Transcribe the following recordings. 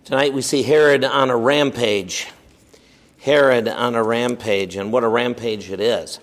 Tonight we see Herod on a rampage. Herod on a rampage, and what a rampage it is.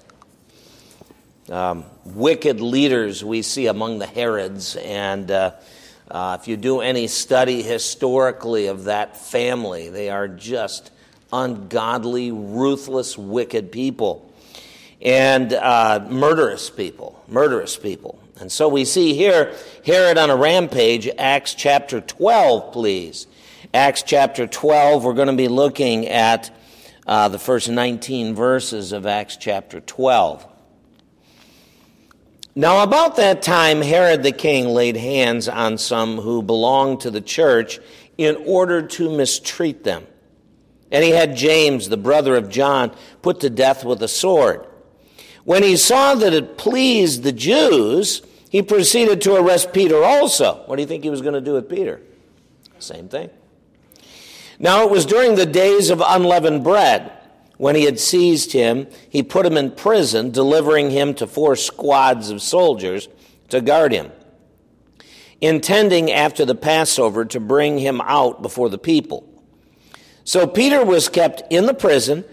Wicked leaders we see among the Herods, and if you do any study historically of that family, they are just ungodly, ruthless, wicked people, and murderous people. And so we see here Herod on a rampage. Acts chapter 12, please. Acts chapter 12, we're going to be looking at the first 19 verses of Acts chapter 12. Now about that time, Herod the king laid hands on some who belonged to the church in order to mistreat them. And he had James, the brother of John, put to death with a sword. When he saw that it pleased the Jews, he proceeded to arrest Peter also. What do you think he was going to do with Peter? Same thing. Now it was during the days of unleavened bread. When he had seized him, he put him in prison, delivering him to 4 squads of soldiers to guard him, intending after the Passover to bring him out before the people. So Peter was kept in the prison,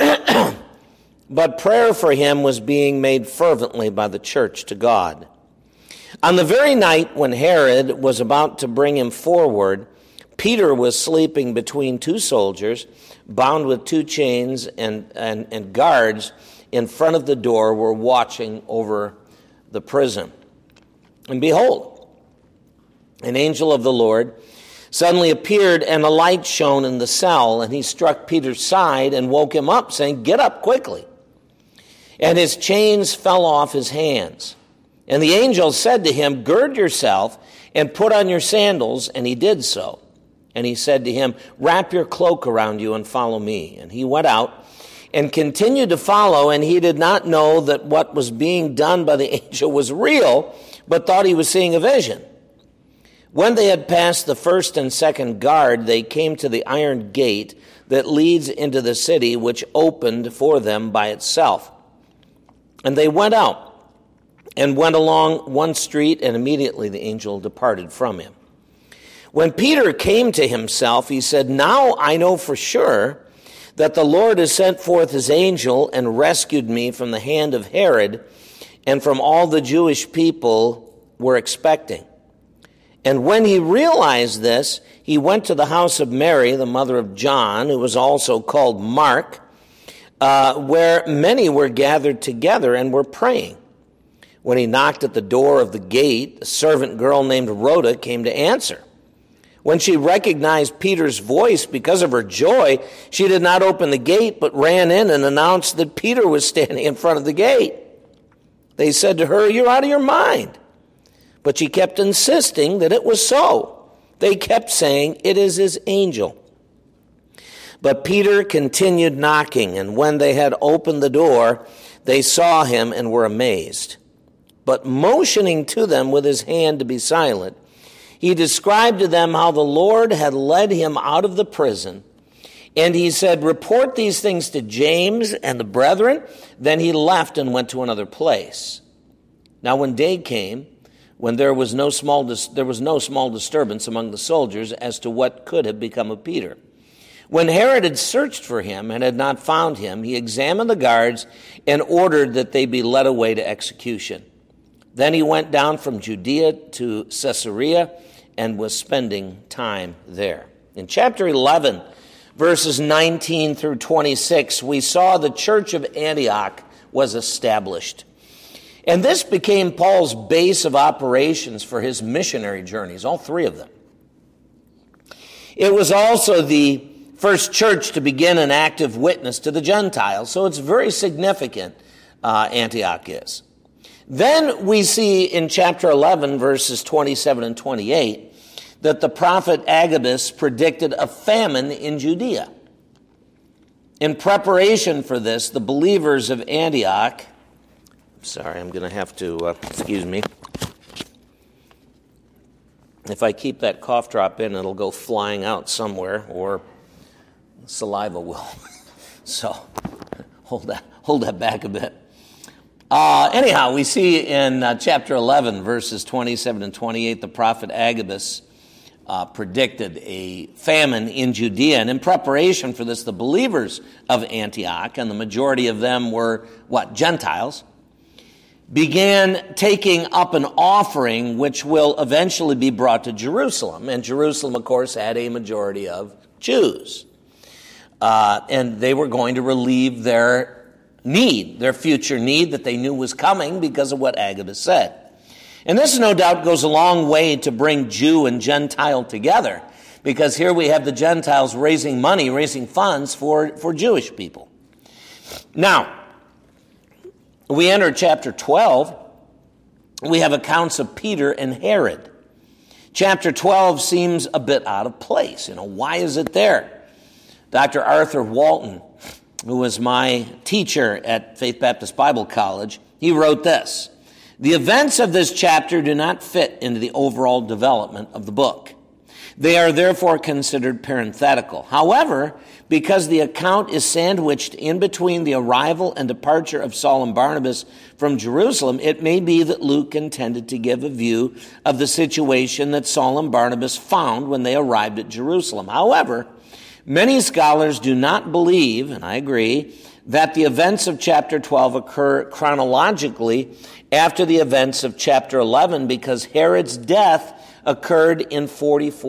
but prayer for him was being made fervently by the church to God. On the very night when Herod was about to bring him forward, Peter was sleeping between 2 soldiers, bound with 2 chains, and guards in front of the door were watching over the prison. And behold, an angel of the Lord suddenly appeared, and a light shone in the cell, and he struck Peter's side and woke him up, saying, "Get up quickly." And his chains fell off his hands. And the angel said to him, "Gird yourself and put on your sandals," and he did so. And he said to him, "Wrap your cloak around you and follow me." And he went out and continued to follow, and he did not know that what was being done by the angel was real, but thought he was seeing a vision. When they had passed the first and second guard, they came to the iron gate that leads into the city, which opened for them by itself. And they went out and went along one street, and immediately the angel departed from him. When Peter came to himself, he said, "Now I know for sure that the Lord has sent forth his angel and rescued me from the hand of Herod and from all the Jewish people were expecting." And when he realized this, he went to the house of Mary, the mother of John, who was also called Mark, where many were gathered together and were praying. When he knocked at the door of the gate, a servant girl named Rhoda came to answer. When she recognized Peter's voice because of her joy, she did not open the gate, but ran in and announced that Peter was standing in front of the gate. They said to her, "You're out of your mind." But she kept insisting that it was so. They kept saying, "It is his angel." But Peter continued knocking, and when they had opened the door, they saw him and were amazed. But motioning to them with his hand to be silent, he described to them how the Lord had led him out of the prison. And he said, "Report these things to James and the brethren." Then he left and went to another place. Now when day came, when there was no small disturbance among the soldiers as to what could have become of Peter. When Herod had searched for him and had not found him, he examined the guards and ordered that they be led away to execution. Then he went down from Judea to Caesarea and was spending time there. In chapter 11, verses 19 through 26, we saw the church of Antioch was established. And this became Paul's base of operations for his missionary journeys, all 3 of them. It was also the first church to begin an active witness to the Gentiles, so it's very significant, Antioch is. Then we see in chapter 11, verses 27 and 28, that the prophet Agabus predicted a famine in Judea. In preparation for this, the believers of Antioch, I'm going to have to, excuse me. If I keep that cough drop in, it'll go flying out somewhere, or saliva will. So hold that back a bit. Anyhow, we see in chapter 11, verses 27 and 28, the prophet Agabus predicted a famine in Judea. And in preparation for this, the believers of Antioch, and the majority of them were, Gentiles, began taking up an offering which will eventually be brought to Jerusalem. And Jerusalem, of course, had a majority of Jews. And they were going to relieve their need, their future need that they knew was coming because of what Agabus said. And this, no doubt, goes a long way to bring Jew and Gentile together, because here we have the Gentiles raising money, raising funds for Jewish people. Now, we enter chapter 12. We have accounts of Peter and Herod. Chapter 12 seems a bit out of place. Why is it there? Dr. Arthur Walton, who was my teacher at Faith Baptist Bible College, he wrote this: "The events of this chapter do not fit into the overall development of the book. They are therefore considered parenthetical. However, because the account is sandwiched in between the arrival and departure of Saul and Barnabas from Jerusalem, it may be that Luke intended to give a view of the situation that Saul and Barnabas found when they arrived at Jerusalem. However, many scholars do not believe, and I agree, that the events of chapter 12 occur chronologically after the events of chapter 11, because Herod's death occurred in AD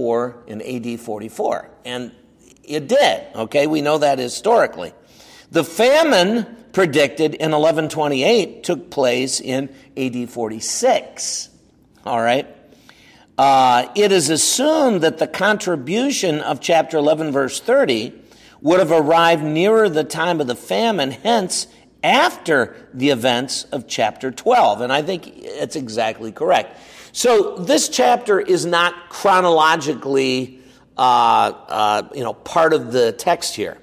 44. And it did, okay? We know that historically. The famine predicted in 1128 took place in AD 46, all right? It is assumed that the contribution of chapter 11, verse 30, would have arrived nearer the time of the famine, hence after the events of chapter 12. And I think it's exactly correct. So this chapter is not chronologically, part of the text here.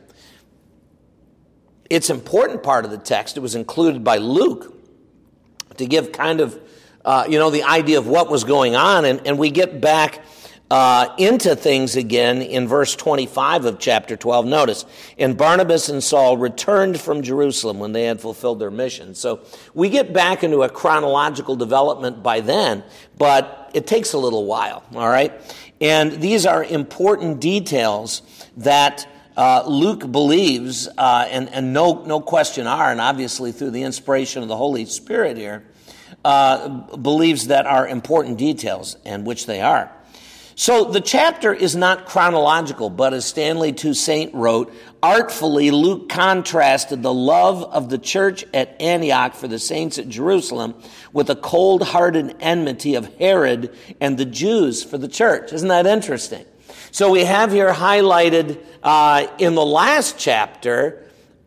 It's an important part of the text. It was included by Luke to give kind of, the idea of what was going on. And we get back into things again in verse 25 of chapter 12. Notice, "And Barnabas and Saul returned from Jerusalem when they had fulfilled their mission." So we get back into a chronological development by then, but it takes a little while, all right? And these are important details that Luke believes, and no question are, and obviously through the inspiration of the Holy Spirit here, believes that are important details, and which they are. So the chapter is not chronological, but as Stanley Toussaint wrote, artfully Luke contrasted the love of the church at Antioch for the saints at Jerusalem with the cold-hearted enmity of Herod and the Jews for the church. Isn't that interesting? So we have here highlighted in the last chapter,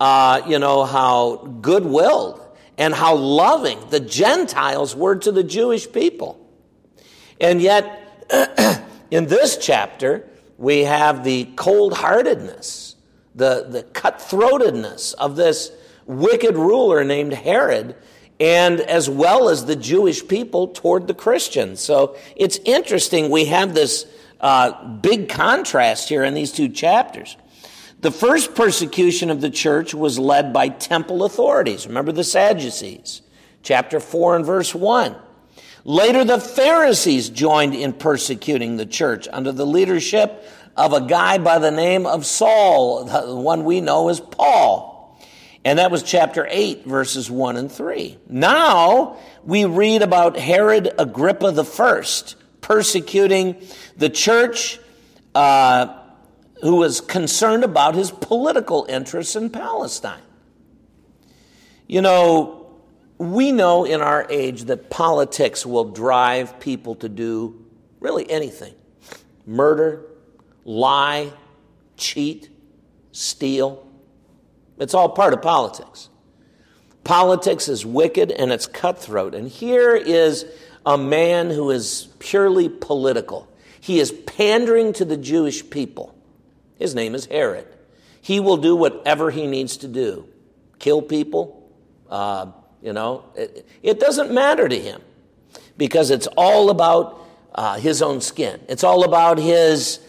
how good-willed and how loving the Gentiles were to the Jewish people. And yet, in this chapter, we have the cold-heartedness, the cutthroatedness of this wicked ruler named Herod, and as well as the Jewish people toward the Christians. So it's interesting we have this big contrast here in these two chapters. The first persecution of the church was led by temple authorities. Remember the Sadducees, chapter 4 and verse 1. Later, the Pharisees joined in persecuting the church under the leadership of a guy by the name of Saul, the one we know as Paul. And that was chapter 8, verses 1 and 3. Now, we read about Herod Agrippa I persecuting the church, who was concerned about his political interests in Palestine. We know in our age that politics will drive people to do really anything. Murder, lie, cheat, steal. It's all part of politics. Politics is wicked and it's cutthroat. And here is a man who is purely political. He is pandering to the Jewish people. His name is Herod. He will do whatever he needs to do. Kill people. It doesn't matter to him because it's all about his own skin. It's all about his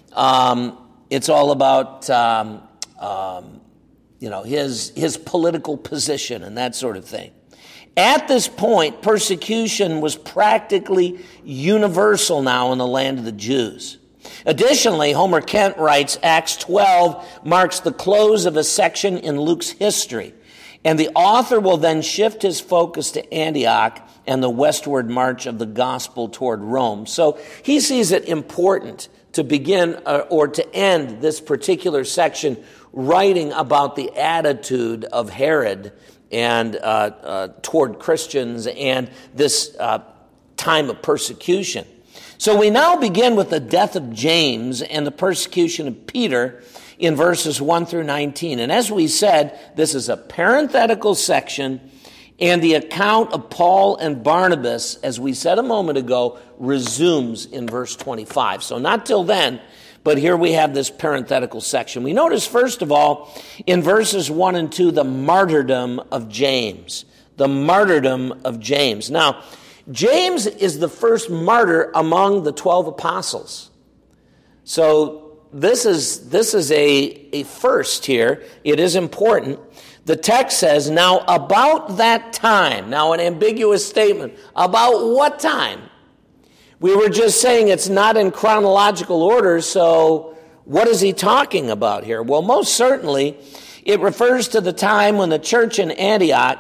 his political position and that sort of thing. At this point, persecution was practically universal now in the land of the Jews. Additionally, Homer Kent writes, Acts 12 marks the close of a section in Luke's history, and the author will then shift his focus to Antioch and the westward march of the gospel toward Rome. So he sees it important to begin or to end this particular section writing about the attitude of Herod and toward Christians and this time of persecution. So we now begin with the death of James and the persecution of Peter in verses 1 through 19. And as we said, this is a parenthetical section, and the account of Paul and Barnabas, as we said a moment ago, resumes in verse 25. So not till then, but here we have this parenthetical section. We notice, first of all, in verses 1 and 2, the martyrdom of James. The martyrdom of James. Now, James is the first martyr among the 12 apostles. So this is a first here. It is important. The text says, now about that time, now an ambiguous statement, about what time? We were just saying it's not in chronological order, so what is he talking about here? Well, most certainly it refers to the time when the church in Antioch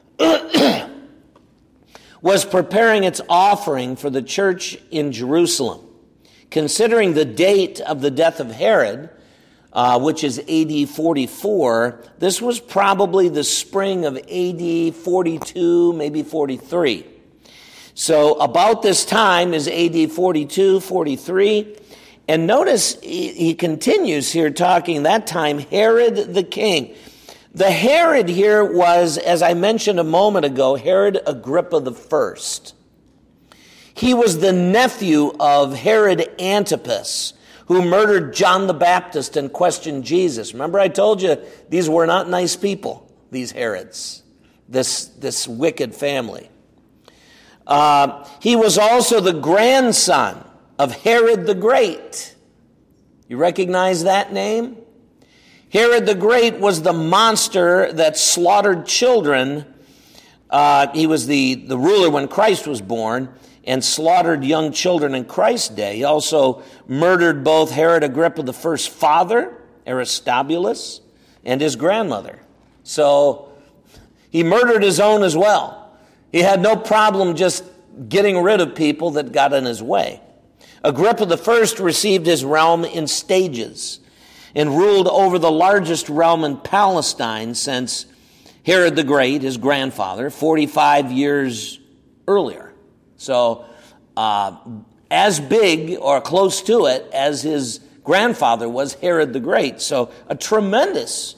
was preparing its offering for the church in Jerusalem. Considering the date of the death of Herod, which is AD 44, this was probably the spring of AD 42, maybe 43. So about this time is AD 42, 43. And notice he continues here talking that time, Herod the king. The Herod here was, as I mentioned a moment ago, Herod Agrippa I. He was the nephew of Herod Antipas, who murdered John the Baptist and questioned Jesus. Remember I told you these were not nice people, these Herods, this wicked family. He was also the grandson of Herod the Great. You recognize that name? Herod the Great was the monster that slaughtered children. He was the ruler when Christ was born and slaughtered young children in Christ's day. He also murdered both Herod Agrippa I's father, Aristobulus, and his grandmother. So he murdered his own as well. He had no problem just getting rid of people that got in his way. Agrippa I received his realm in stages and ruled over the largest realm in Palestine since Herod the Great, his grandfather, 45 years earlier. So as big or close to it as his grandfather was Herod the Great. So a tremendous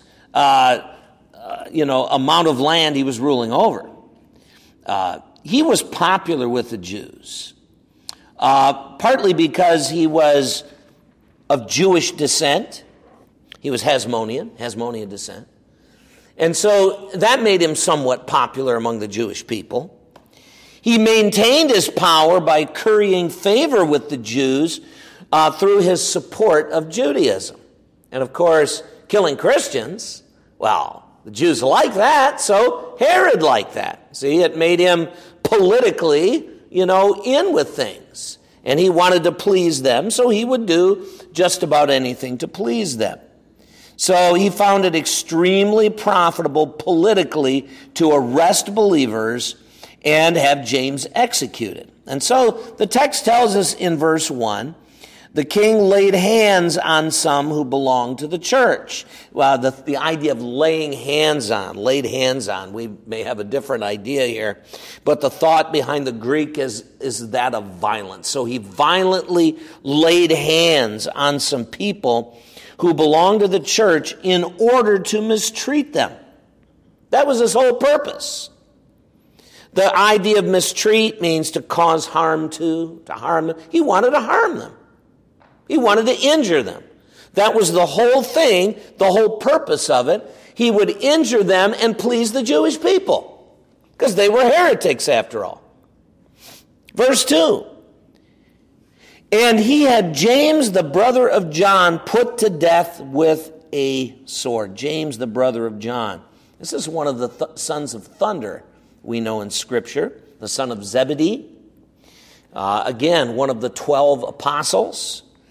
amount of land he was ruling over. He was popular with the Jews, partly because he was of Jewish descent. He was Hasmonean descent. And so that made him somewhat popular among the Jewish people. He maintained his power by currying favor with the Jews through his support of Judaism. And of course, killing Christians, well, the Jews like that, so Herod liked that. See, it made him politically, in with things. And he wanted to please them, so he would do just about anything to please them. So he found it extremely profitable politically to arrest believers and have James executed. And so the text tells us in verse 1, the king laid hands on some who belonged to the church. Well, the idea of laid hands on, we may have a different idea here, but the thought behind the Greek is that of violence. So he violently laid hands on some people who belonged to the church in order to mistreat them. That was his whole purpose. The idea of mistreat means to cause harm to harm them. He wanted to harm them. He wanted to injure them. That was the whole thing, the whole purpose of it. He would injure them and please the Jewish people, because they were heretics after all. Verse 2. And he had James, the brother of John, put to death with a sword. James, the brother of John. This is one of the sons of thunder we know in Scripture, the son of Zebedee. Again, one of the 12 apostles.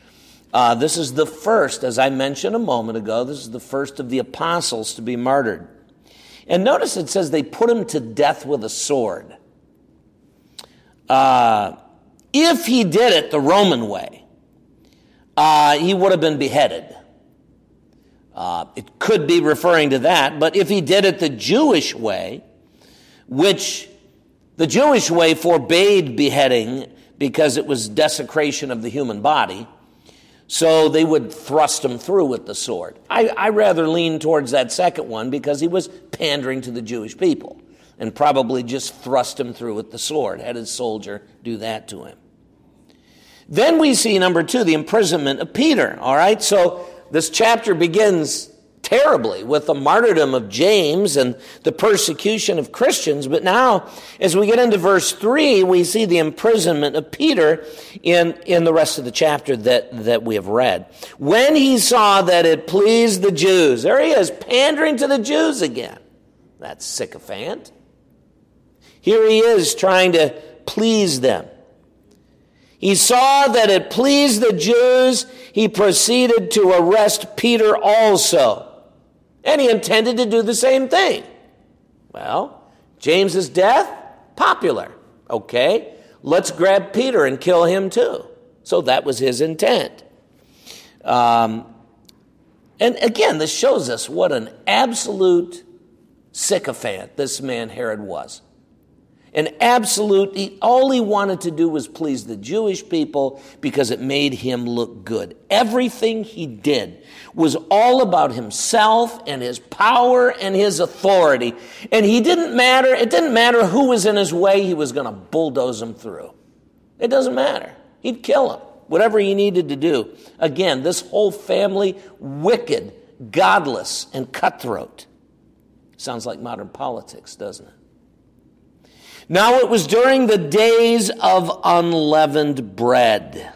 This is the first, as I mentioned a moment ago, this is the first of the apostles to be martyred. And notice it says they put him to death with a sword. If he did it the Roman way, he would have been beheaded. It could be referring to that, but if he did it the Jewish way, which the Jewish way forbade beheading because it was desecration of the human body, so they would thrust him through with the sword. I rather lean towards that second one because he was pandering to the Jewish people and probably just thrust him through with the sword, had his soldier do that to him. Then we see, number 2, the imprisonment of Peter, all right? So this chapter begins terribly with the martyrdom of James and the persecution of Christians. But now, as we get into verse 3, we see the imprisonment of Peter in the rest of the chapter that we have read. When he saw that it pleased the Jews, there he is, pandering to the Jews again. That sycophant. Here he is trying to please them. He saw that it pleased the Jews, he proceeded to arrest Peter also. And he intended to do the same thing. Well, James's death, popular. Okay, let's grab Peter and kill him too. So that was his intent. And again, this shows us what an absolute sycophant this man Herod was. An absolute, all he wanted to do was please the Jewish people because it made him look good. Everything he did was all about himself and his power and his authority. And it didn't matter who was in his way, he was going to bulldoze him through. It doesn't matter. He'd kill him, whatever he needed to do. Again, this whole family, wicked, godless, and cutthroat. Sounds like modern politics, doesn't it? Now it was during the days of unleavened bread.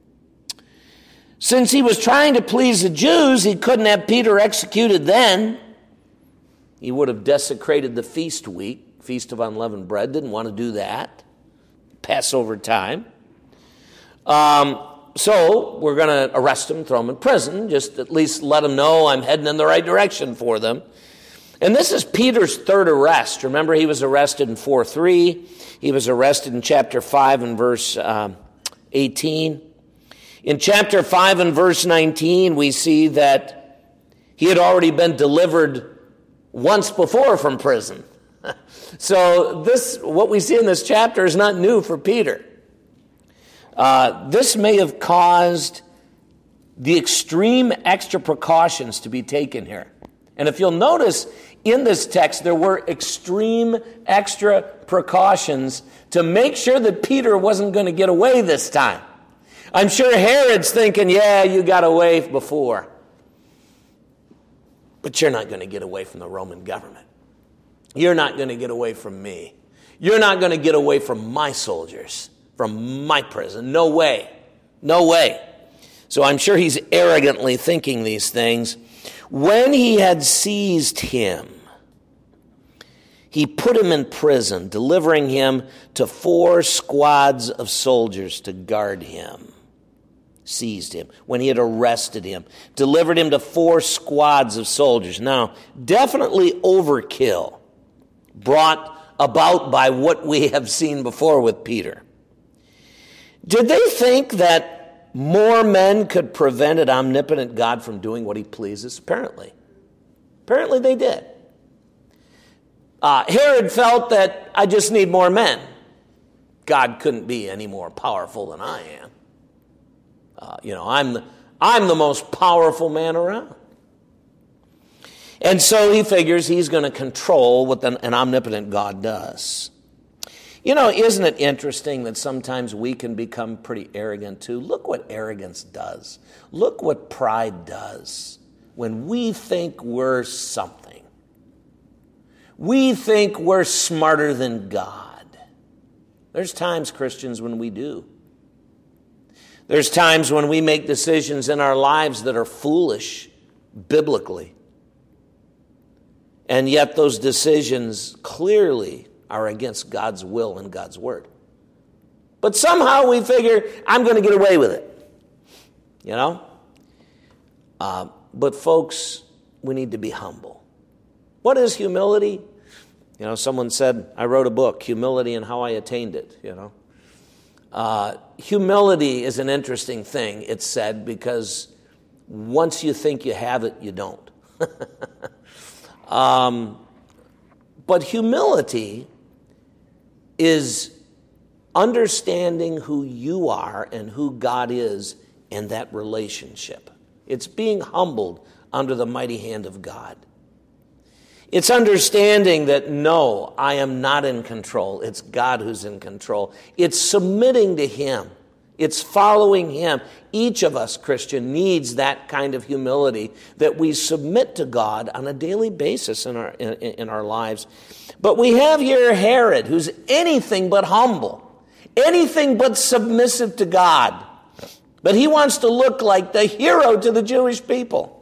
Since he was trying to please the Jews, he couldn't have Peter executed then. He would have desecrated the feast week, Feast of Unleavened Bread, didn't want to do that. Passover time. So we're going to arrest him, throw him in prison, just at least let him know I'm heading in the right direction for them. And this is Peter's third arrest. Remember, he was arrested in 4:3. He was arrested in chapter 5 and verse 18. In chapter 5 and verse 19, we see that he had already been delivered once before from prison. So what we see in this chapter is not new for Peter. This may have caused the extreme extra precautions to be taken here. And if you'll notice, in this text, there were extreme extra precautions to make sure that Peter wasn't going to get away this time. I'm sure Herod's thinking, yeah, you got away before. But you're not going to get away from the Roman government. You're not going to get away from me. You're not going to get away from my soldiers, from my prison. No way. No way. So I'm sure he's arrogantly thinking these things. When he had seized him, he put him in prison, delivering him to 4 squads of soldiers to guard him. Seized him. When he had arrested him, delivered him to 4 squads of soldiers. Now, definitely overkill, brought about by what we have seen before with Peter. Did they think that more men could prevent an omnipotent God from doing what he pleases? Apparently. Apparently they did. Herod felt that I just need more men. God couldn't be any more powerful than I am. I'm the most powerful man around. And so he figures he's going to control what an omnipotent God does. Isn't it interesting that sometimes we can become pretty arrogant too? Look what arrogance does. Look what pride does when we think we're something. We think we're smarter than God. There's times, Christians, when we do. There's times when we make decisions in our lives that are foolish biblically. And yet those decisions clearly are against God's will and God's word. But somehow we figure, I'm going to get away with it. you know? But folks, we need to be humble. What is humility? You know, someone said, I wrote a book, Humility and How I Attained It, you know. Humility is an interesting thing, it's said, because once you think you have it, you don't. But humility is understanding who you are and who God is in that relationship. It's being humbled under the mighty hand of God. It's understanding that, no, I am not in control. It's God who's in control. It's submitting to Him. It's following Him. Each of us, Christian, needs that kind of humility, that we submit to God on a daily basis in our lives. But we have here Herod, who's anything but humble, anything but submissive to God. But he wants to look like the hero to the Jewish people.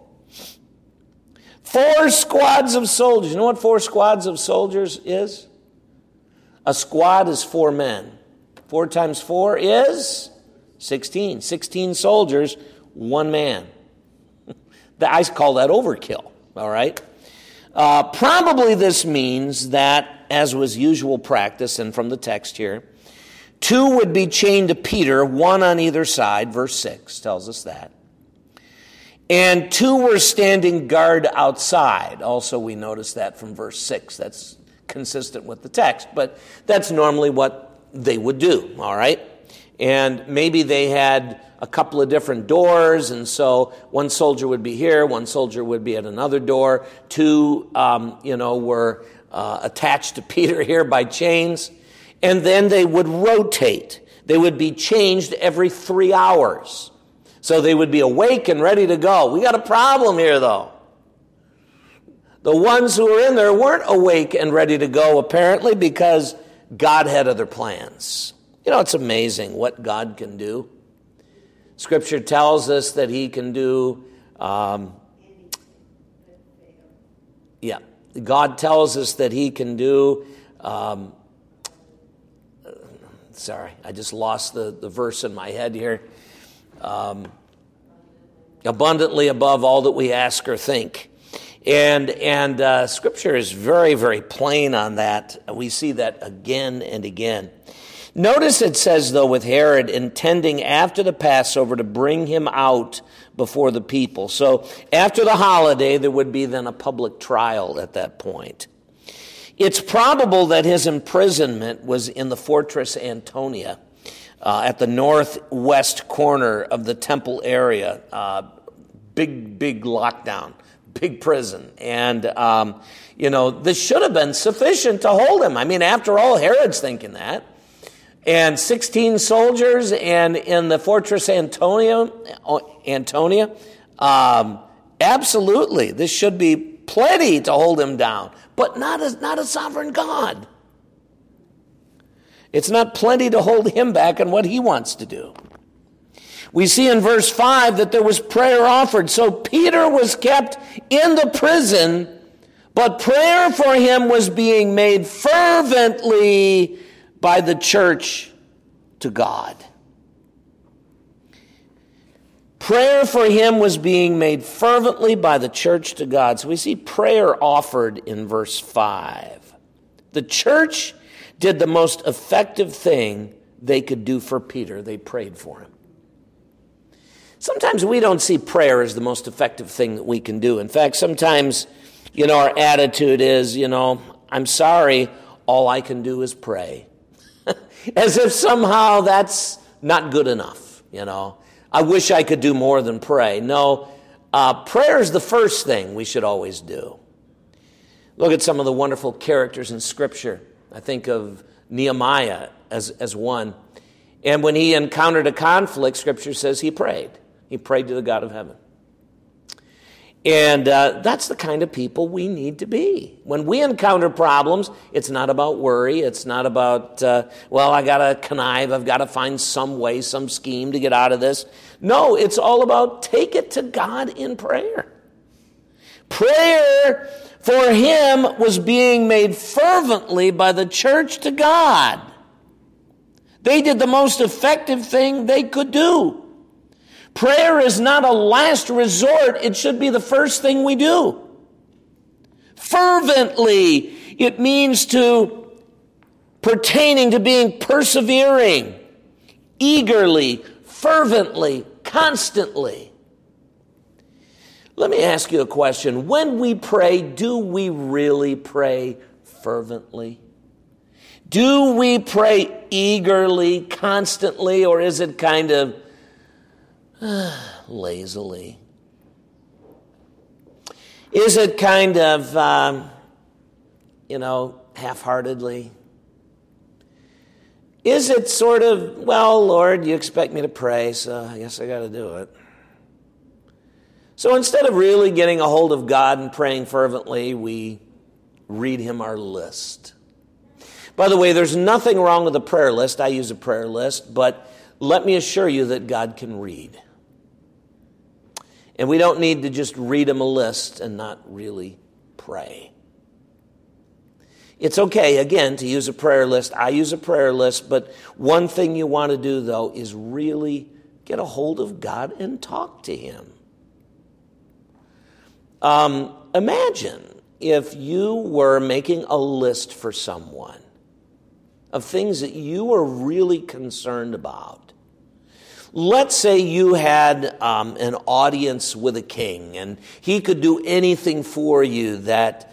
4 squads of soldiers. You know what 4 squads of soldiers is? A squad is 4 men. 4 times 4 is 16. 16 soldiers, 1 man. I call that overkill, all right? Probably this means that, as was usual practice, and from the text here, 2 would be chained to Peter, 1 on either side. Verse 6 tells us that. And 2 were standing guard outside. Also, we notice that from verse 6. That's consistent with the text, but that's normally what they would do, all right? And maybe they had a couple of different doors, and so one soldier would be here, one soldier would be at another door. 2, were attached to Peter here by chains, and then they would rotate. They would be changed every 3 hours. So they would be awake and ready to go. We got a problem here, though. The ones who were in there weren't awake and ready to go, apparently, because God had other plans. You know, it's amazing what God can do. Scripture tells us that He can do, God tells us that He can do, sorry, I just lost the verse in my head here. Abundantly above all that we ask or think. And Scripture is very, very plain on that. We see that again and again. Notice it says, though, with Herod intending after the Passover to bring him out before the people. So after the holiday, there would be then a public trial at that point. It's probable that his imprisonment was in the fortress Antonia, at the northwest corner of the temple area. Big lockdown, big prison. And, this should have been sufficient to hold him. I mean, after all, Herod's thinking that. And 16 soldiers, and in the fortress Antonia, absolutely, this should be plenty to hold him down. But not a sovereign God. It's not plenty to hold Him back on what He wants to do. We see in verse 5 that there was prayer offered. So Peter was kept in the prison, but prayer for him was being made fervently by the church to God. Prayer for him was being made fervently by the church to God. So we see prayer offered in verse 5. The church did the most effective thing they could do for Peter. They prayed for him. Sometimes we don't see prayer as the most effective thing that we can do. In fact, sometimes, our attitude is, I'm sorry, all I can do is pray. As if somehow that's not good enough, I wish I could do more than pray. No, prayer is the first thing we should always do. Look at some of the wonderful characters in Scripture. I think of Nehemiah as one. And when he encountered a conflict, Scripture says he prayed. He prayed to the God of heaven. And that's the kind of people we need to be. When we encounter problems, it's not about worry. It's not about, I got to connive. I've got to find some way, some scheme to get out of this. No, it's all about take it to God in prayer. Prayer for him was being made fervently by the church to God. They did the most effective thing they could do. Prayer is not a last resort. It should be the first thing we do. Fervently, it means pertaining to being persevering, eagerly, fervently, constantly. Let me ask you a question. When we pray, do we really pray fervently? Do we pray eagerly, constantly, or is it kind of lazily? Is it kind of, half-heartedly? Is it sort of, well, Lord, you expect me to pray, so I guess I got to do it. So instead of really getting a hold of God and praying fervently, we read him our list. By the way, there's nothing wrong with a prayer list. I use a prayer list, but let me assure you that God can read. And we don't need to just read him a list and not really pray. It's okay, again, to use a prayer list. I use a prayer list, but one thing you want to do, though, is really get a hold of God and talk to him. Imagine if you were making a list for someone of things that you were really concerned about. Let's say you had an audience with a king, and he could do anything for you that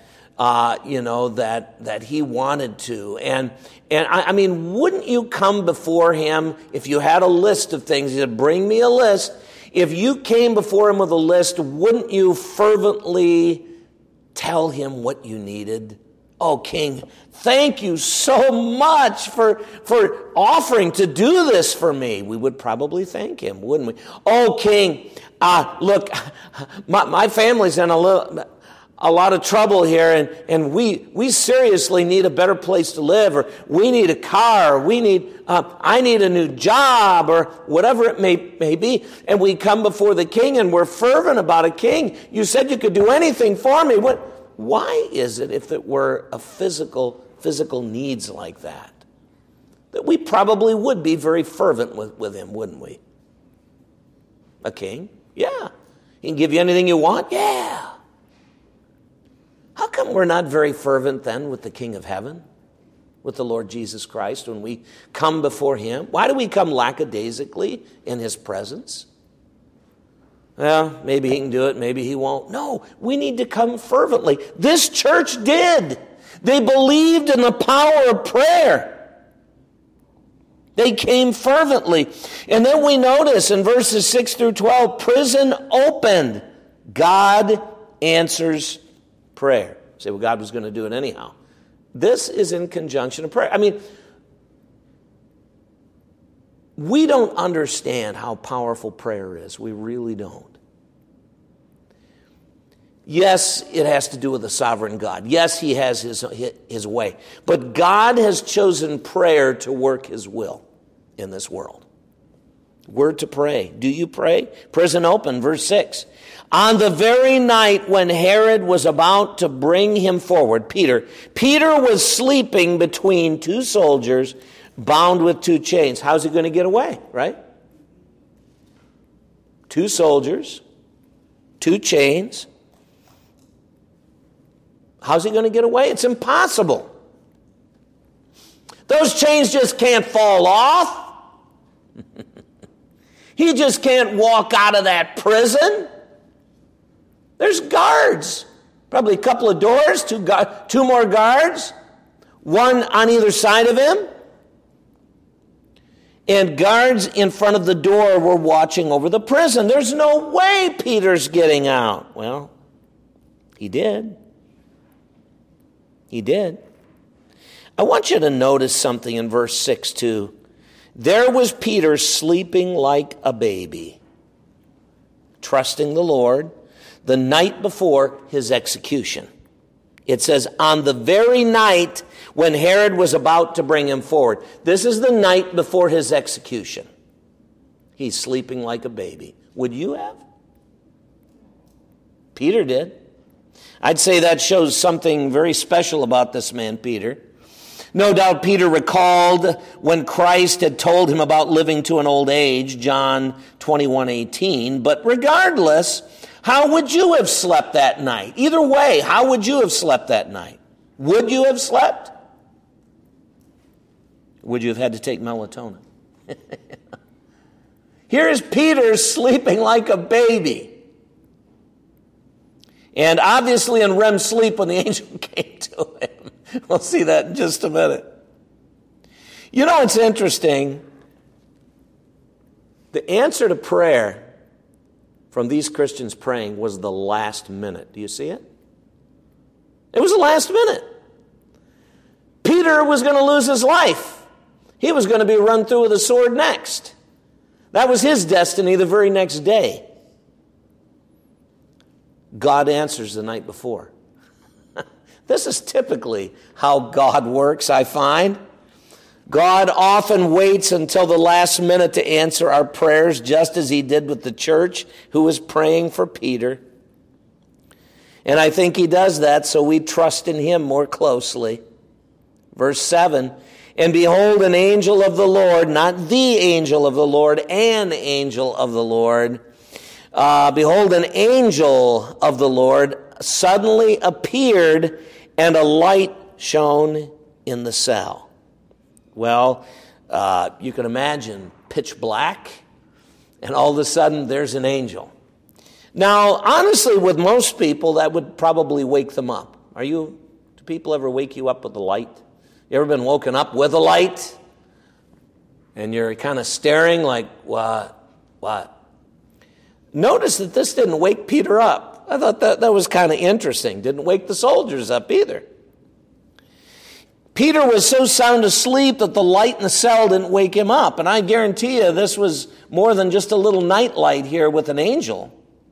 he wanted to. And I mean, wouldn't you come before him if you had a list of things? He said, bring me a list. If you came before him with a list, wouldn't you fervently tell him what you needed? Oh, King, thank you so much for offering to do this for me. We would probably thank him, wouldn't we? Oh, King, look, my family's in a lot of trouble here, and we seriously need a better place to live, or we need a car, or I need a new job, or whatever it may be. And we come before the king, and we're fervent about a king. You said you could do anything for me. Why is it, if it were a physical needs like that we probably would be very fervent with him, wouldn't we? A king? Yeah. He can give you anything you want? Yeah. How come we're not very fervent then with the King of Heaven, with the Lord Jesus Christ, when we come before him? Why do we come lackadaisically in his presence? Well, maybe he can do it, maybe he won't. No, we need to come fervently. This church did. They believed in the power of prayer. They came fervently. And then we notice in verses 6 through 12, prison opened. God answers prayer. You say, well, God was going to do it anyhow. This is in conjunction of prayer. I mean, we don't understand how powerful prayer is. We really don't. Yes, it has to do with the sovereign God. Yes, he has his way. But God has chosen prayer to work his will in this world. We're to pray. Do you pray? Prison open, verse 6. On the very night when Herod was about to bring him forward, Peter was sleeping between two soldiers bound with two chains. How's he going to get away, right? Two soldiers, two chains. How's he going to get away? It's impossible. Those chains just can't fall off. He just can't walk out of that prison. There's guards. Probably a couple of doors, two more guards, one on either side of him. And guards in front of the door were watching over the prison. There's no way Peter's getting out. Well, he did. He did. I want you to notice something in verse 6 too. There was Peter sleeping like a baby, trusting the Lord the night before his execution. It says, on the very night when Herod was about to bring him forward. This is the night before his execution. He's sleeping like a baby. Would you have? Peter did. I'd say that shows something very special about this man, Peter. No doubt Peter recalled when Christ had told him about living to an old age, John 21:18. But regardless, how would you have slept that night? Either way, how would you have slept that night? Would you have slept? Would you have had to take melatonin? Here's Peter sleeping like a baby. And obviously in REM sleep when the angel came to him. We'll see that in just a minute. You know, it's interesting. The answer to prayer from these Christians praying was the last minute. Do you see it? It was the last minute. Peter was going to lose his life. He was going to be run through with a sword next. That was his destiny the very next day. God answers the night before. This is typically how God works, I find. God often waits until the last minute to answer our prayers, just as he did with the church who was praying for Peter. And I think he does that so we trust in him more closely. Verse 7, and behold, an angel of the Lord, not the angel of the Lord, an angel of the Lord. Behold, an angel of the Lord suddenly appeared, and a light shone in the cell. Well, you can imagine pitch black, and all of a sudden there's an angel. Now, honestly, with most people, that would probably wake them up. Do people ever wake you up with a light? You ever been woken up with a light? And you're kind of staring like, what? Notice that this didn't wake Peter up. I thought that was kind of interesting. Didn't wake the soldiers up either. Peter was so sound asleep that the light in the cell didn't wake him up. And I guarantee you this was more than just a little night light here with an angel.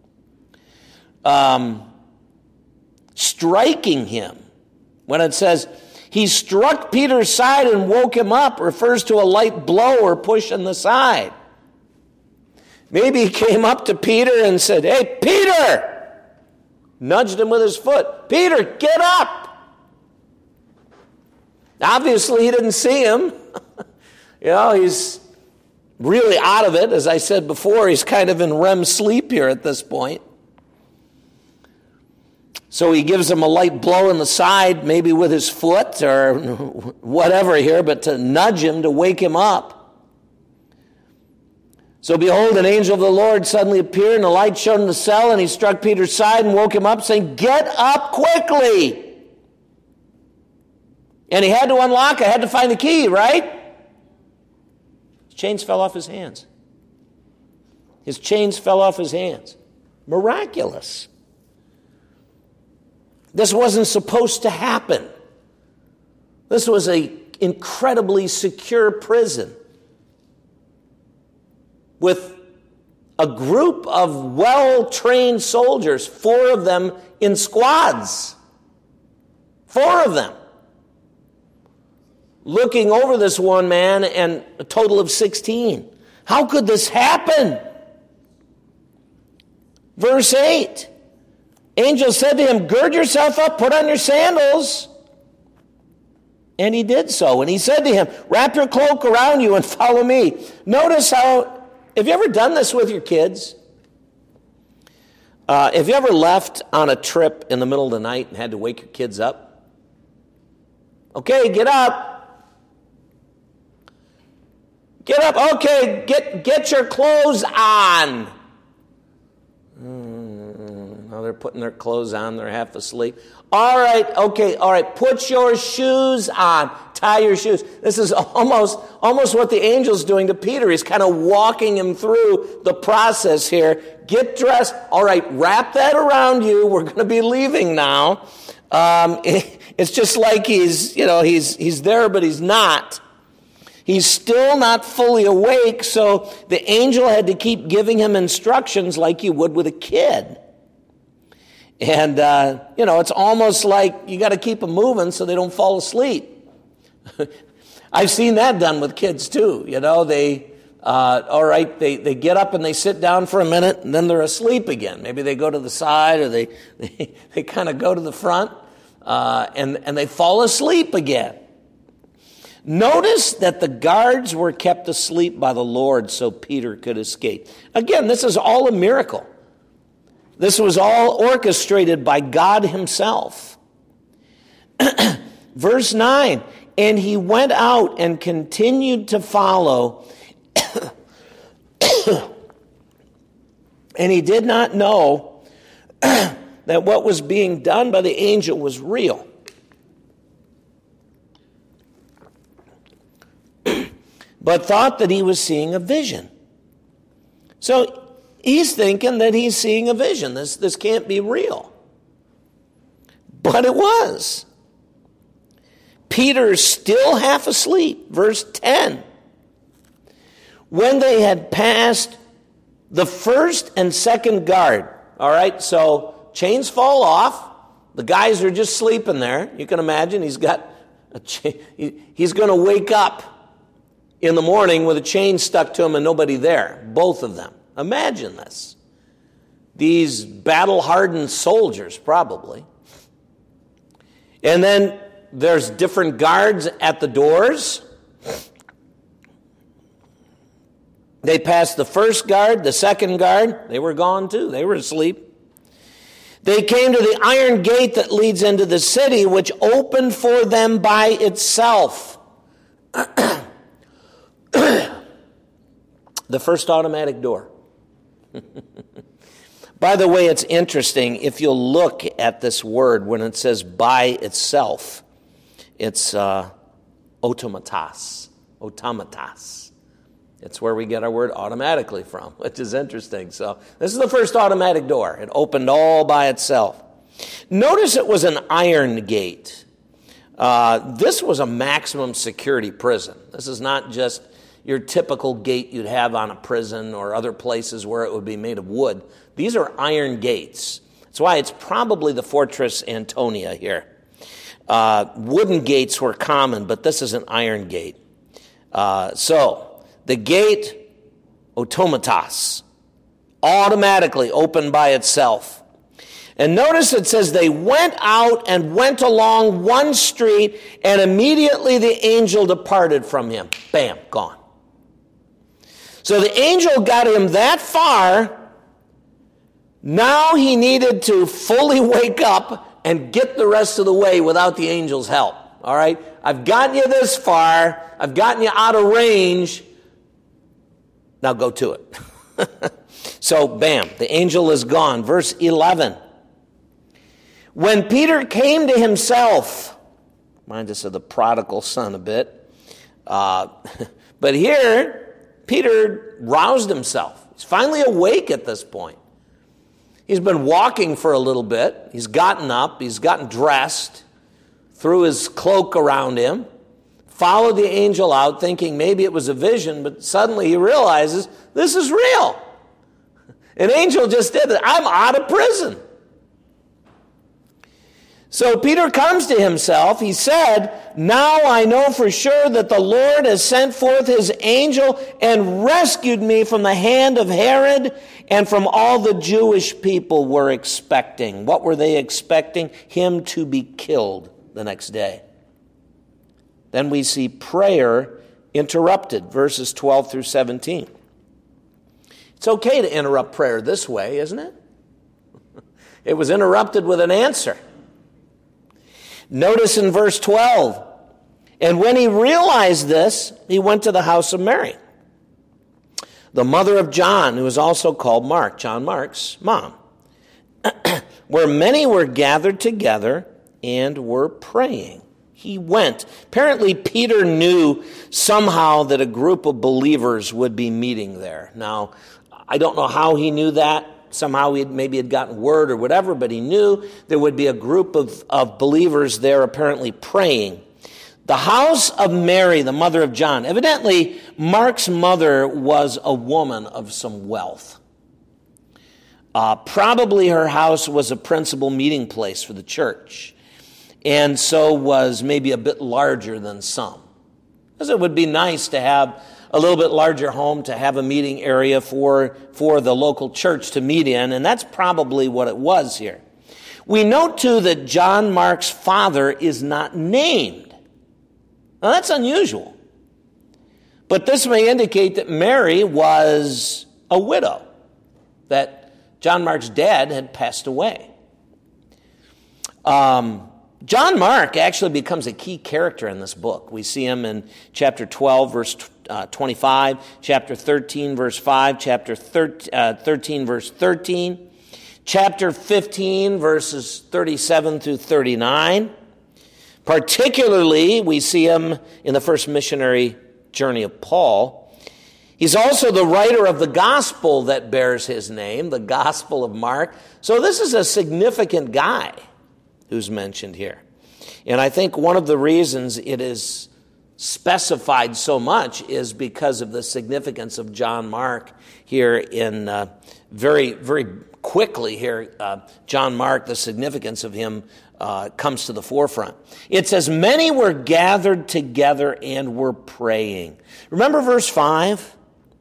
Striking him. When it says, he struck Peter's side and woke him up, refers to a light blow or push in the side. Maybe he came up to Peter and said, hey, Peter! Nudged him with his foot. Peter, get up! Obviously, he didn't see him. He's really out of it. As I said before, he's kind of in REM sleep here at this point. So he gives him a light blow in the side, maybe with his foot or whatever here, but to nudge him, to wake him up. So behold, an angel of the Lord suddenly appeared, and a light shone in the cell, and he struck Peter's side and woke him up, saying, get up quickly. And he had to unlock it, had to find the key, right? His chains fell off his hands. His chains fell off his hands. Miraculous. This wasn't supposed to happen. This was an incredibly secure prison with a group of well-trained soldiers, 4 of them in squads. 4 of them. Looking over this one man, and a total of 16. How could this happen? Verse 8. Angel said to him, gird yourself up, put on your sandals. And he did so. And he said to him, wrap your cloak around you and follow me. Notice how, have you ever done this with your kids? Have you ever left on a trip in the middle of the night and had to wake your kids up? Okay, get up. Get up. Okay, get your clothes on. Now they're putting their clothes on. They're half asleep. All right, okay, all right. Put your shoes on. Tie your shoes. This is almost what the angel's doing to Peter. He's kind of walking him through the process here. Get dressed. All right, wrap that around you. We're going to be leaving now. It's just like he's there, but he's not. He's still not fully awake, so the angel had to keep giving him instructions like you would with a kid. And, it's almost like you got to keep them moving so they don't fall asleep. I've seen that done with kids too. They get up and they sit down for a minute and then they're asleep again. Maybe they go to the side or they kind of go to the front and they fall asleep again. Notice that the guards were kept asleep by the Lord so Peter could escape. Again, this is all a miracle. This was all orchestrated by God himself. Verse 9, and he went out and continued to follow, and he did not know that what was being done by the angel was real. But thought that he was seeing a vision. So he's thinking that he's seeing a vision. This can't be real. But it was. Peter's still half asleep. Verse 10. When they had passed the first and second guard. All right, so chains fall off. The guys are just sleeping there. You can imagine he's got he's going to wake up in the morning with a chain stuck to him and nobody there. Both of them. Imagine this. These battle-hardened soldiers, probably. And then there's different guards at the doors. They passed the first guard, the second guard. They were gone too. They were asleep. They came to the iron gate that leads into the city, which opened for them by itself. The first automatic door. By the way, it's interesting. If you'll look at this word, when it says by itself, it's automatos. Automatos. It's where we get our word automatically from, which is interesting. So this is the first automatic door. It opened all by itself. Notice it was an iron gate. This was a maximum security prison. This is not just your typical gate you'd have on a prison or other places where it would be made of wood. These are iron gates. That's why it's probably the Fortress Antonia here. Wooden gates were common, but this is an iron gate. So the gate, automatos, automatically opened by itself. And notice it says they went out and went along one street, and immediately the angel departed from him. Bam, gone. So the angel got him that far. Now he needed to fully wake up and get the rest of the way without the angel's help. All right? I've gotten you this far. I've gotten you out of range. Now go to it. So, bam, the angel is gone. Verse 11. When Peter came to himself, reminds us of the prodigal son a bit. But here, Peter roused himself. He's finally awake at this point. He's been walking for a little bit. He's gotten up. He's gotten dressed, threw his cloak around him, followed the angel out thinking maybe it was a vision, but suddenly he realizes this is real. An angel just did it. I'm out of prison. So Peter comes to himself. He said, now I know for sure that the Lord has sent forth his angel and rescued me from the hand of Herod and from all the Jewish people were expecting. What were they expecting? Him to be killed the next day. Then we see prayer interrupted, verses 12 through 17. It's okay to interrupt prayer this way, isn't it? It was interrupted with an answer. Notice in verse 12, and when he realized this, he went to the house of Mary, the mother of John, who is also called Mark, John Mark's mom, where many were gathered together and were praying. He went. Apparently, Peter knew somehow that a group of believers would be meeting there. Now, I don't know how he knew that. Somehow maybe had gotten word or whatever, but he knew there would be a group of believers there apparently praying. The house of Mary, the mother of John. Evidently, Mark's mother was a woman of some wealth. Probably her house was a principal meeting place for the church, and so was maybe a bit larger than some. Because it would be nice to have a little bit larger home, to have a meeting area for the local church to meet in, and that's probably what it was here. We note, too, that John Mark's father is not named. Now, that's unusual. But this may indicate that Mary was a widow, that John Mark's dad had passed away. John Mark actually becomes a key character in this book. We see him in chapter 12, verse 25, chapter 13, verse 5, chapter 13, verse 13, chapter 15, verses 37 through 39. Particularly, we see him in the first missionary journey of Paul. He's also the writer of the gospel that bears his name, the Gospel of Mark. So this is a significant guy who's mentioned here. And I think one of the reasons it is specified so much is because of the significance of John Mark here in very, very quickly here. John Mark, the significance of him comes to the forefront. It says, many were gathered together and were praying. Remember verse 5?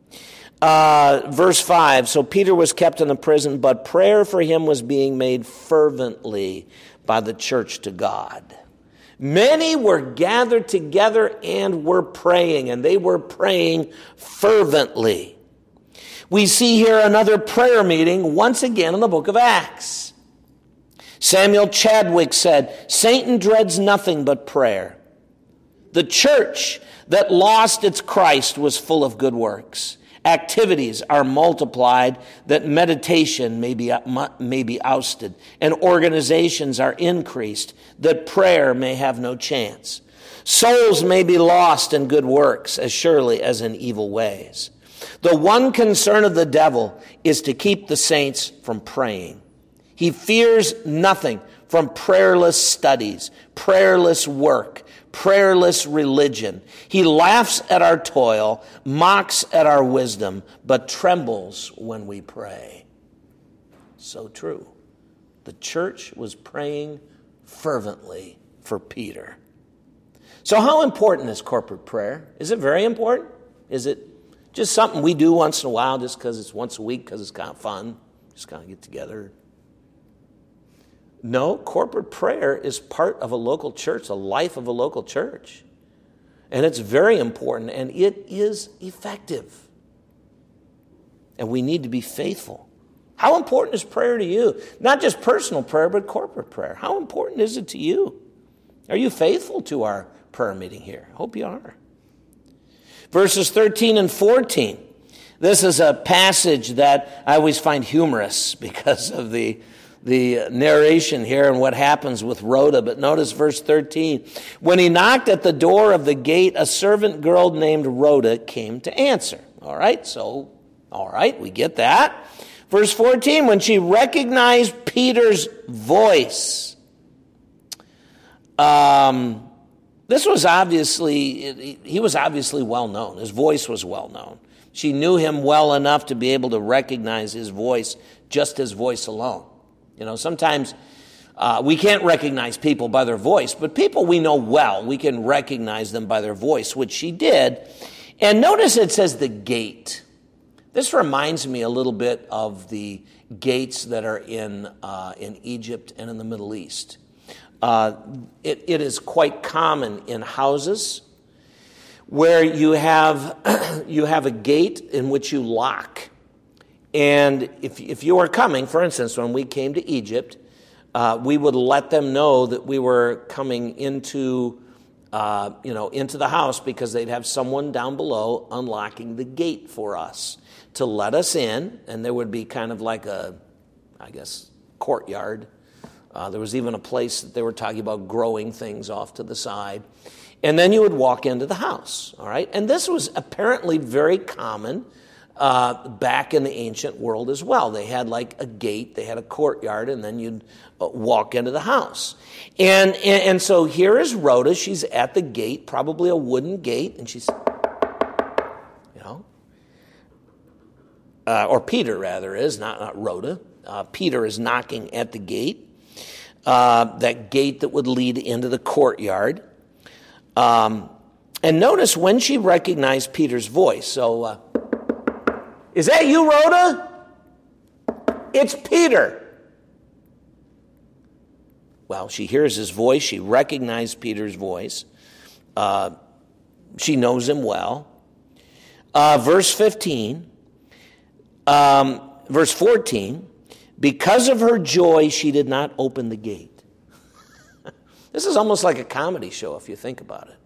Verse 5, so Peter was kept in the prison, but prayer for him was being made fervently by the church to God. Many were gathered together and were praying, and they were praying fervently. We see here another prayer meeting once again in the book of Acts. Samuel Chadwick said, Satan dreads nothing but prayer. The church that lost its Christ was full of good works. Activities are multiplied that meditation may be ousted, and organizations are increased that prayer may have no chance. Souls may be lost in good works as surely as in evil ways. The one concern of the devil is to keep the saints from praying. He fears nothing from prayerless studies, prayerless work, prayerless religion. He laughs at our toil, mocks at our wisdom, but trembles when we pray. So true. The church was praying fervently for Peter. So how important is corporate prayer? Is it very important? Is it just something we do once in a while just because it's once a week because it's kind of fun? Just kind of get together. No, corporate prayer is part of a local church, the life of a local church. And it's very important, and it is effective. And we need to be faithful. How important is prayer to you? Not just personal prayer, but corporate prayer. How important is it to you? Are you faithful to our prayer meeting here? I hope you are. Verses 13 and 14. This is a passage that I always find humorous because of the narration here and what happens with Rhoda. But notice verse 13. When he knocked at the door of the gate, a servant girl named Rhoda came to answer. All right, we get that. Verse 14, when she recognized Peter's voice. This was obviously, he was obviously well known. His voice was well known. She knew him well enough to be able to recognize his voice, just his voice alone. You know, sometimes we can't recognize people by their voice, but people we know well, we can recognize them by their voice, which she did. And notice it says the gate. This reminds me a little bit of the gates that are in Egypt and in the Middle East. It is quite common in houses where you have a gate in which you lock. And if you are coming, for instance, when we came to Egypt, we would let them know that we were coming into the house because they'd have someone down below unlocking the gate for us to let us in. And there would be kind of like courtyard. There was even a place that they were talking about growing things off to the side. And then you would walk into the house, all right? And this was apparently very common back in the ancient world as well. They had like a gate, they had a courtyard, and then you'd walk into the house. And so here is Rhoda. She's at the gate, probably a wooden gate, and she's, or Peter rather is, not Rhoda. Peter is knocking at the gate, that gate that would lead into the courtyard. And notice when she recognized Peter's voice. So, is that you, Rhoda? It's Peter. Well, she hears his voice. She recognized Peter's voice. She knows him well. Verse 14, because of her joy, she did not open the gate. This is almost like a comedy show if you think about it.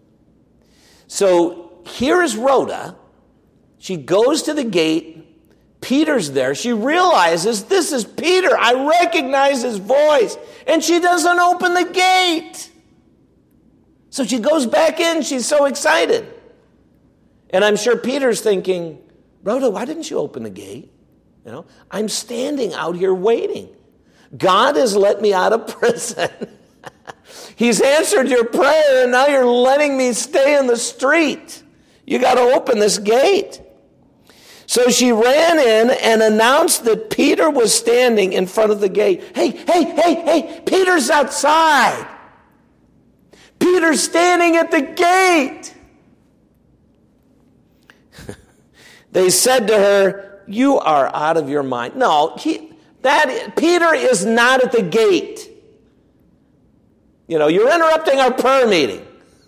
So here is Rhoda. She goes to the gate. Peter's there. She realizes this is Peter. I recognize his voice. And she doesn't open the gate. So she goes back in. She's so excited. And I'm sure Peter's thinking, Rhoda, why didn't you open the gate? I'm standing out here waiting. God has let me out of prison. He's answered your prayer, and now you're letting me stay in the street. You got to open this gate. So she ran in and announced that Peter was standing in front of the gate. Hey, Peter's outside. Peter's standing at the gate. They said to her, you are out of your mind. No, Peter is not at the gate. You're interrupting our prayer meeting.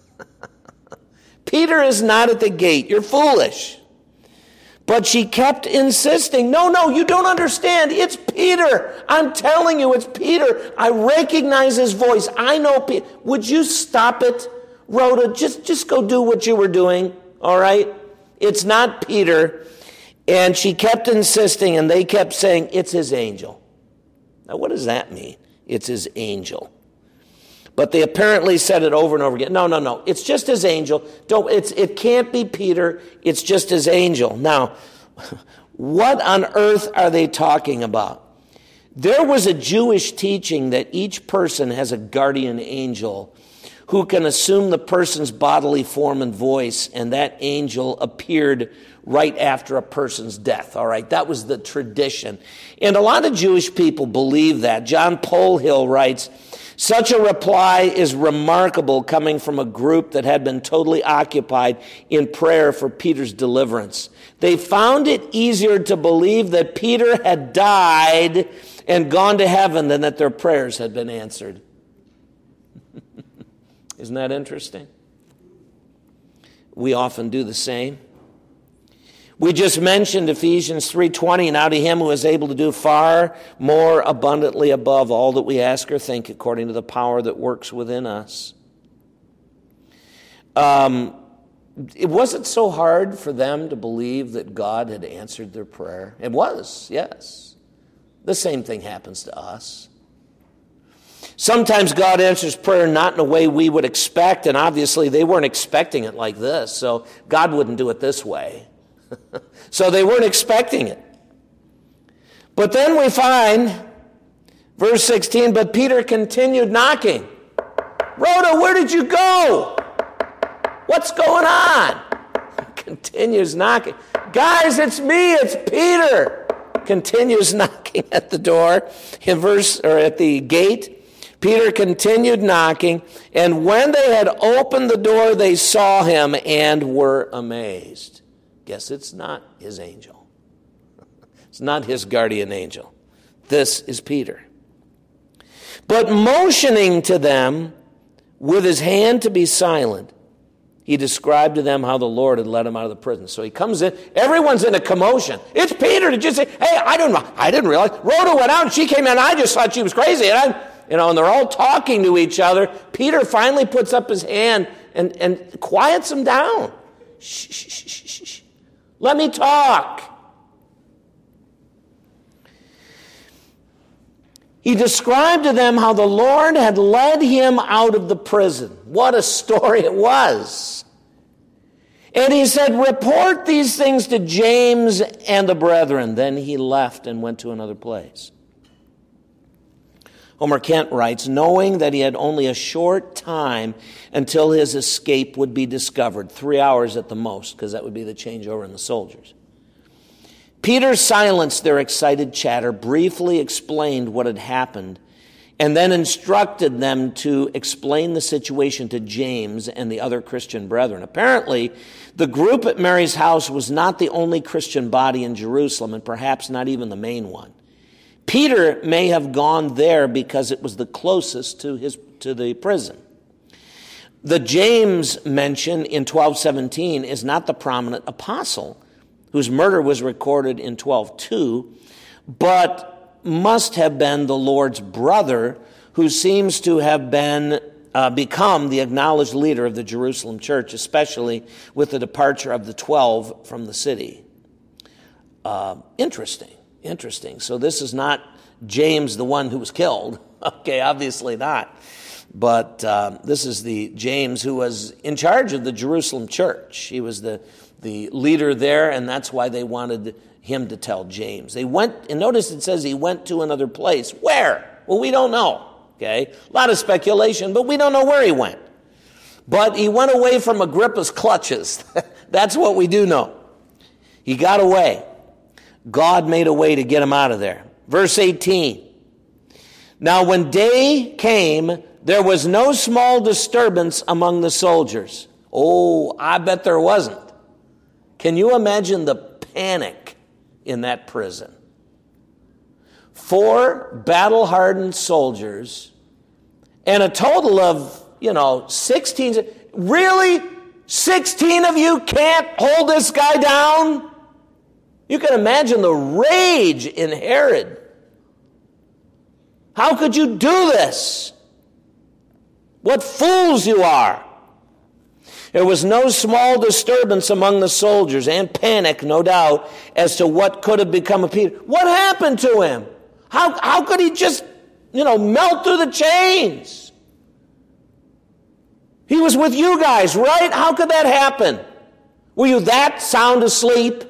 Peter is not at the gate. You're foolish. But she kept insisting, no, you don't understand. It's Peter. I'm telling you, it's Peter. I recognize his voice. I know Peter. Would you stop it, Rhoda? Just go do what you were doing, all right? It's not Peter. And she kept insisting, and they kept saying, it's his angel. Now, what does that mean? It's his angel. But they apparently said it over and over again. No. It's just his angel. It can't be Peter. It's just his angel. Now, what on earth are they talking about? There was a Jewish teaching that each person has a guardian angel who can assume the person's bodily form and voice, and that angel appeared right after a person's death. All right, that was the tradition. And a lot of Jewish people believe that. John Polhill writes, such a reply is remarkable coming from a group that had been totally occupied in prayer for Peter's deliverance. They found it easier to believe that Peter had died and gone to heaven than that their prayers had been answered. Isn't that interesting? We often do the same. We just mentioned Ephesians 3:20, now to him who is able to do far more abundantly above all that we ask or think according to the power that works within us. It wasn't so hard for them to believe that God had answered their prayer. It was, yes. The same thing happens to us. Sometimes God answers prayer not in a way we would expect, and obviously they weren't expecting it like this, so God wouldn't do it this way. So they weren't expecting it. But then we find, verse 16, but Peter continued knocking. Rhoda, where did you go? What's going on? He continues knocking. Guys, it's me, it's Peter. Continues knocking at the door, at the gate. Peter continued knocking, and when they had opened the door, they saw him and were amazed. Guess it's not his angel. It's not his guardian angel. This is Peter. But motioning to them with his hand to be silent, he described to them how the Lord had led him out of the prison. So he comes in. Everyone's in a commotion. It's Peter. Did you say, hey, I didn't realize. Rhoda went out and she came in. I just thought she was crazy. And and they're all talking to each other. Peter finally puts up his hand and quiets them down. Shh. Let me talk. He described to them how the Lord had led him out of the prison. What a story it was. And he said, report these things to James and the brethren. Then he left and went to another place. Homer Kent writes, knowing that he had only a short time until his escape would be discovered, 3 hours at the most, because that would be the changeover in the soldiers. Peter silenced their excited chatter, briefly explained what had happened, and then instructed them to explain the situation to James and the other Christian brethren. Apparently, the group at Mary's house was not the only Christian body in Jerusalem, and perhaps not even the main one. Peter may have gone there because it was the closest to the prison. The James mention in 12:17 is not the prominent apostle, whose murder was recorded in 12:2, but must have been the Lord's brother, who seems to have become the acknowledged leader of the Jerusalem church, especially with the departure of the 12 from the city. Interesting. So this is not James, the one who was killed. Okay, obviously not. But this is the James who was in charge of the Jerusalem church. He was the leader there, and that's why they wanted him to tell James. They went, and notice it says he went to another place. Where? Well, we don't know. Okay, a lot of speculation, but we don't know where he went. But he went away from Agrippa's clutches. That's what we do know. He got away. God made a way to get him out of there. Verse 18. Now when day came, there was no small disturbance among the soldiers. Oh, I bet there wasn't. Can you imagine the panic in that prison? 4 battle-hardened soldiers and a total of, 16. Really? 16 of you can't hold this guy down? You can imagine the rage in Herod. How could you do this? What fools you are. There was no small disturbance among the soldiers, and panic, no doubt, as to what could have become of Peter. What happened to him? How could he just, melt through the chains? He was with you guys, right? How could that happen? Were you that sound asleep?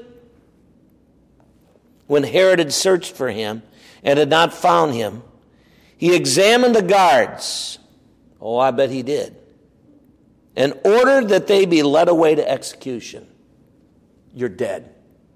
When Herod had searched for him and had not found him, he examined the guards. Oh, I bet he did. And ordered that they be led away to execution. You're dead.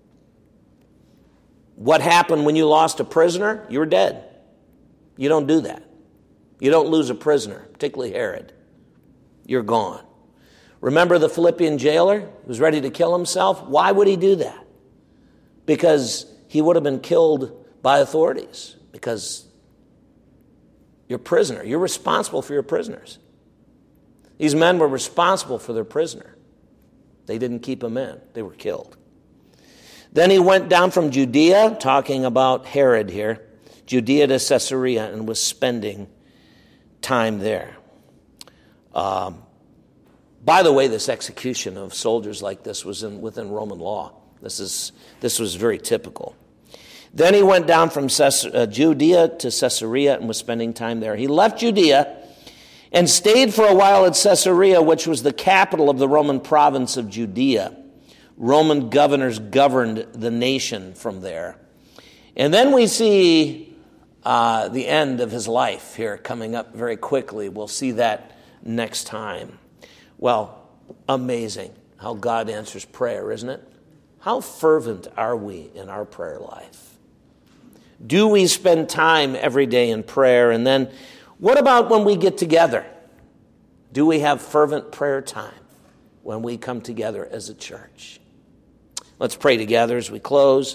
What happened when you lost a prisoner? You were dead. You don't do that. You don't lose a prisoner, particularly Herod. You're gone. Remember the Philippian jailer who was ready to kill himself? Why would he do that? Because he would have been killed by authorities. Because you're a prisoner. You're responsible for your prisoners. These men were responsible for their prisoner. They didn't keep him in. They were killed. Then he went down from Judea, talking about Herod here, Judea to Caesarea, and was spending time there. By the way, this execution of soldiers like this was within Roman law. This was very typical. Then he went down from Judea to Caesarea and was spending time there. He left Judea and stayed for a while at Caesarea, which was the capital of the Roman province of Judea. Roman governors governed the nation from there. And then we see the end of his life here coming up very quickly. We'll see that next time. Well, amazing how God answers prayer, isn't it? How fervent are we in our prayer life? Do we spend time every day in prayer? And then what about when we get together? Do we have fervent prayer time when we come together as a church? Let's pray together as we close.